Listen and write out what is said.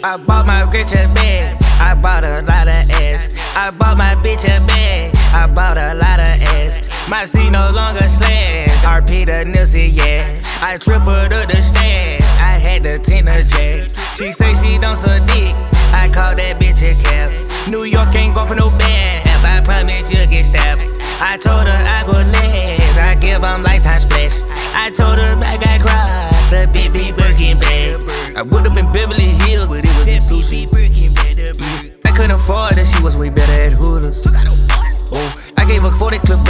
I bought my bitch a bag, I bought a lot of ass. I bought my bitch a bag, I bought a lot of ass. My C no longer slash, RP the Nipsey, yeah. I tripled up the stash, I had the Tina J. She say she don't suck dick, I call that bitch a cap. New York ain't going for no bad, I promise you'll get stabbed. I told her I go last, I give 'em lifetime splash. I told her I got cried, the BB Birkin bag. I would've been Beverly Hills, but it was in sushi. I couldn't afford it, she was way better at Hooters. Oh, I gave her 40 clip